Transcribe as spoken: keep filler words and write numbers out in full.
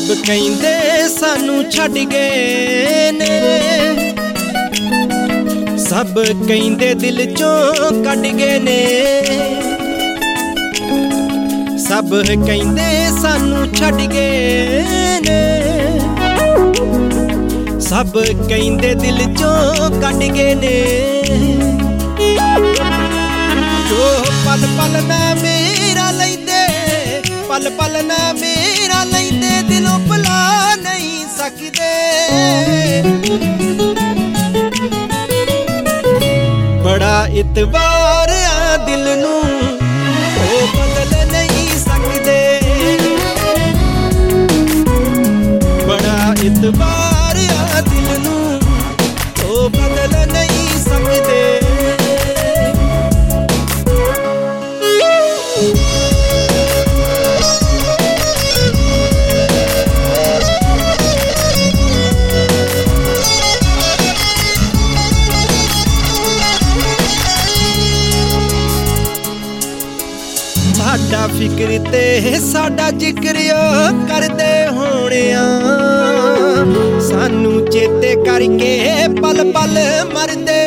सब कहिंदे सानू छड्ड गए ने, सब कहिंदे दिल चों कढ गए ने, सब कहिंदे सानू छड्ड गए ने, सब कहिंदे दिल चों कढ गए ने। जो पल पल मैं मेरा लैंदे, पल पल मैं मेरा लैंदे, दिलों भुला नहीं सकदे। बड़ा इतबार आ दिल नू, ओ बदल नहीं सकदे। बड़ा इतबार आ दिल नू, ओ बदल नहीं सकदे। साडा फिक्र ते साडा जिक्र करदे होणियां, सानू चेते करके पल पल मरदे